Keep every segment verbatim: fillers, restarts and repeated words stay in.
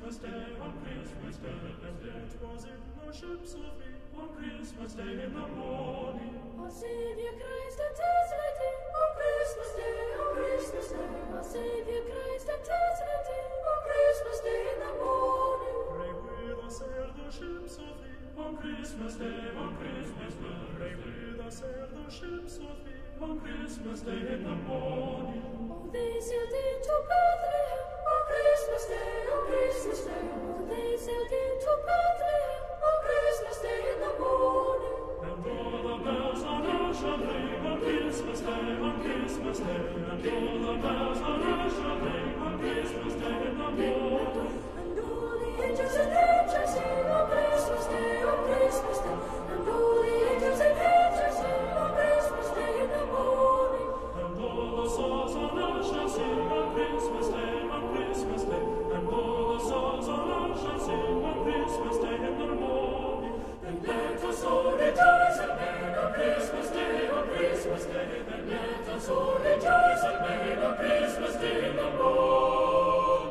Christmas Day, on Christmas Day, and it was in the ships of me, on Christmas Day in the morning. Our Savior Christ and His Lady, on Christmas Day, on Christmas Day, our Savior Christ and His Lady, on Christmas Day in the morning. Pray with us ere the ships of me, on Christmas Day, on Christmas Day, pray with us ere the ships of me, on Christmas Day in the morning. Oh, they sailed into Bethlehem, on Christmas Day, on Christmas Day, oh, they sailed into Bethlehem, on Christmas Day in the morning. And all the bells on earth shall ring on Christmas Day, on Christmas Day, and all the bells on earth shall ring on Christmas Day in the morning. And all the angels in heaven shall sing on Christmas Day, on Christmas Day, and all the angels in heaven shall sing on Christmas Day in the morning. And all the souls on earth shall sing on Christmas Day, on Christmas Day, and all the souls on earth shall sing on Christmas Day in the morning. Then let us all rejoice and make on Christmas Day, on Christmas Day, then let us all rejoice and make on Christmas Day in the morning.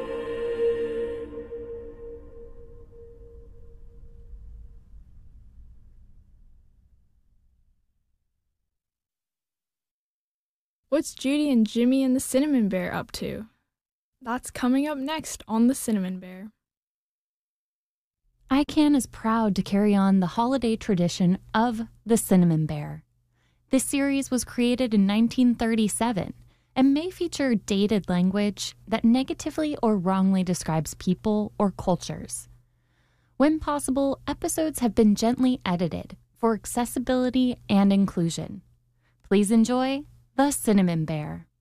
What's Judy and Jimmy and the Cinnamon Bear up to? That's coming up next on The Cinnamon Bear. I CAN is proud to carry on the holiday tradition of the Cinnamon Bear. This series was created in nineteen thirty-seven and may feature dated language that negatively or wrongly describes people or cultures. When possible, episodes have been gently edited for accessibility and inclusion. Please enjoy The Cinnamon Bear.